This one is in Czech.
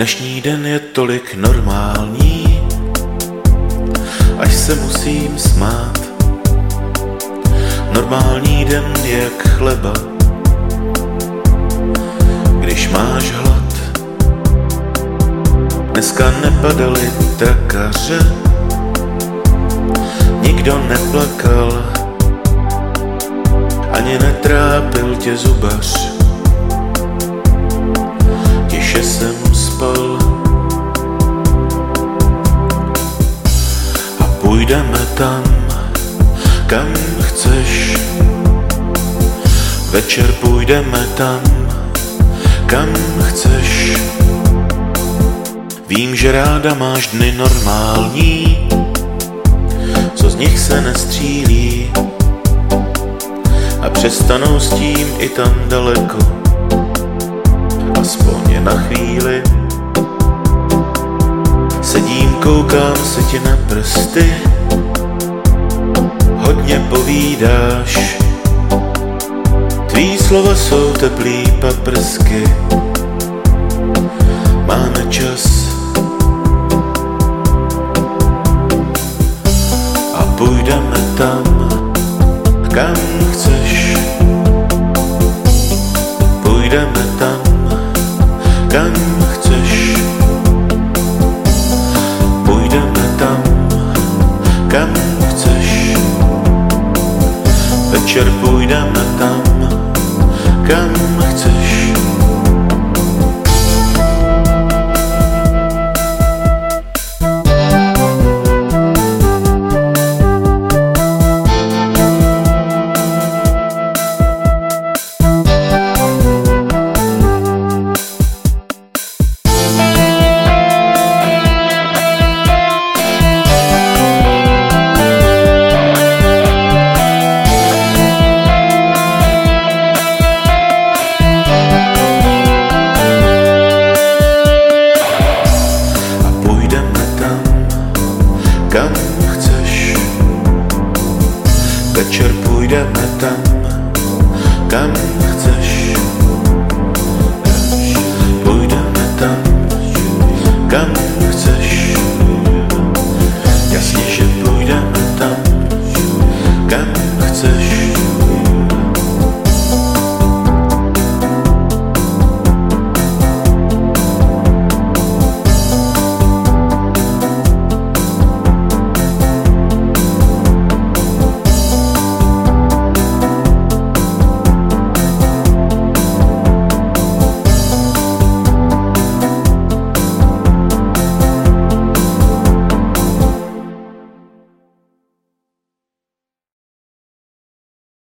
Dnešní den je tolik normální, až se musím smát. Normální den jak chleba, když máš hlad. Dneska nepadaly trakaře, nikdo neplakal, ani netrápil tě zubař. Tiše jsem spal a půjdeme tam, kam chceš. Večer půjdeme tam, kam chceš. Vím, že ráda máš dny normální, co z nich se nestřílí, a přestanou s tím i tam daleko, aspoň je na chvíli. Sedím, koukám se ti na prsty, hodně povídáš, tvý slova jsou teplý paprsky. Máme čas a půjdeme tam, kam chceš. Půjdeme tam, kam chceš. Půjdeme tam, kam chceš. Večer půjdeme tam,